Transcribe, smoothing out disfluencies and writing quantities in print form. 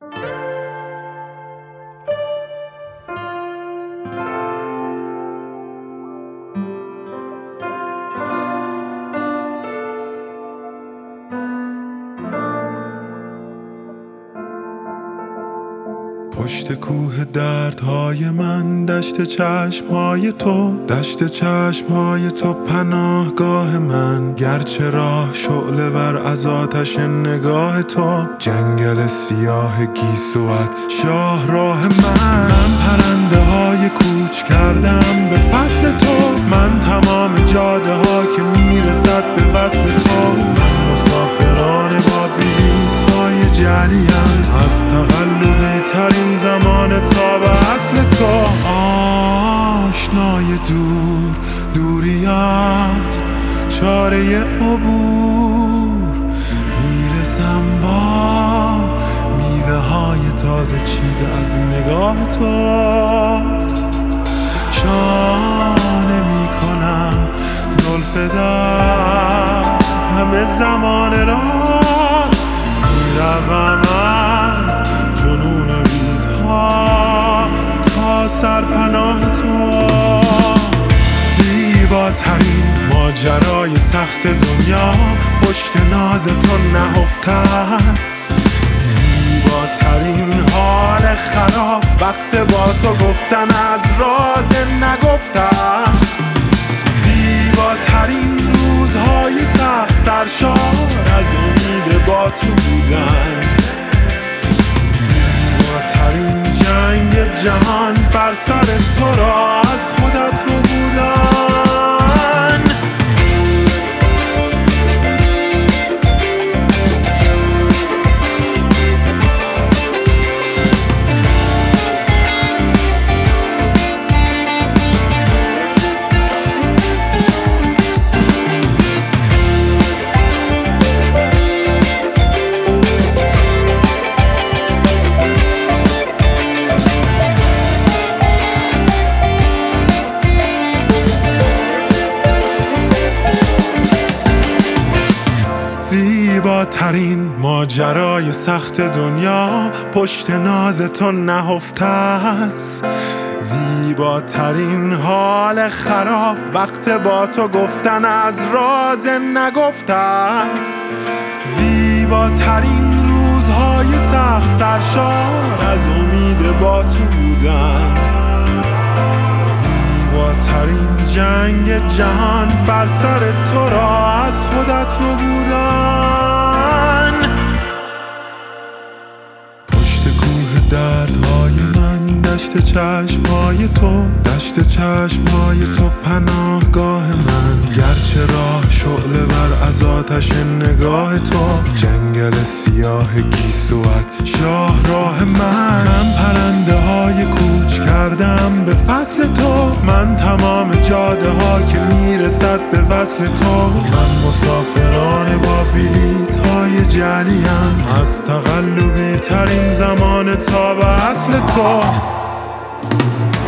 پشت کوه دردهای من، دشت چشمهای تو، دشت چشمهای تو پناهگاه من. گرچه راه شعله ور از آتش نگاه تو، جنگل سیاه گیسوات شاهراه من. پرنده های کوچ کردم به فصل تو، من تمام جاده ها که میرسد به وصل تو. من مسافران با بلیط‌های جعلیم، از تقلبی ترین زمان تا به اصل تو. آشنای دوریات چاره عبور، میرسم با میوه های تازه چیده از نگاه تو. شانه میکنم زلف در همه زمان را، میروم از جنون بیدها تا سرپناه تو. زیباترین ماجرای سخت دنیا پشت ناز تو نهفته است. زیباترین حال خراب وقت با تو گفتن از راز نگفته است. زیباترین روزهای سخت سرشار از امید با تو بودن. زیباترین جنگ جهان بر سر تو را از خودت رو بودن. زیباترین ماجرای سخت دنیا پشت ناز تو نهفته است. زیباترین حال خراب وقت با تو گفتن از راز نگفته است. زیباترین روزهای سخت سرشار از امید با تو بودن. زیباترین جنگ جهان بر سر تو را از خودت رو بودن. پشت کوه دردهای من، دشت چشمهای تو، دشت چشمهای تو پناهگاه من. گرچه راه شعله ور از آتش نگاه تو، جنگل سیاه گیسوات شاهراه من. پرنده های کوچ کردم به فصل تو، من تمام جاده ها که میرسد به وصل تو. من مسافران با بلیط های جعلیم، از تقلبی ترین زمان تا به اصل تو.